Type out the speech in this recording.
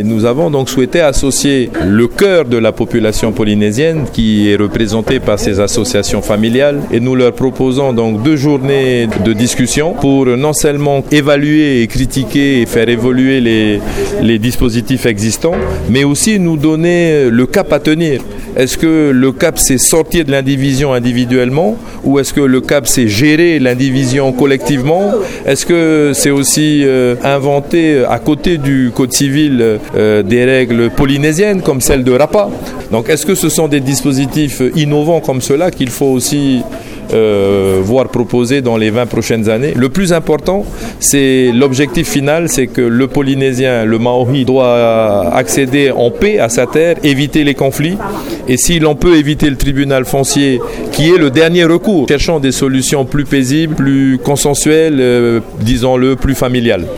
Nous avons donc souhaité associer le cœur de la population polynésienne qui est représenté par ces associations familiales et nous leur proposons donc 2 journées de discussion pour non seulement évaluer et critiquer et faire évoluer les dispositifs existants, mais aussi nous donner le cap à tenir. Est-ce que le cap c'est sortir de l'indivision individuellement ou est-ce que le cap c'est gérer l'indivision collectivement? Est-ce que c'est aussi inventer à côté du code civil des règles polynésiennes comme celle de RAPA? Donc est-ce que ce sont des dispositifs innovants comme cela qu'il faut aussi voir proposer dans les 20 prochaines années? Le plus important, c'est l'objectif final, c'est que le Polynésien, le Maori, doit accéder en paix à sa terre, éviter les conflits. Et si l'on peut éviter le tribunal foncier, qui est le dernier recours, cherchons des solutions plus paisibles, plus consensuelles, disons-le, plus familiales.